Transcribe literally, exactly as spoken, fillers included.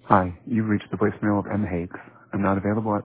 Hi, you've reached the voicemail of M. Hakes. I'm not available at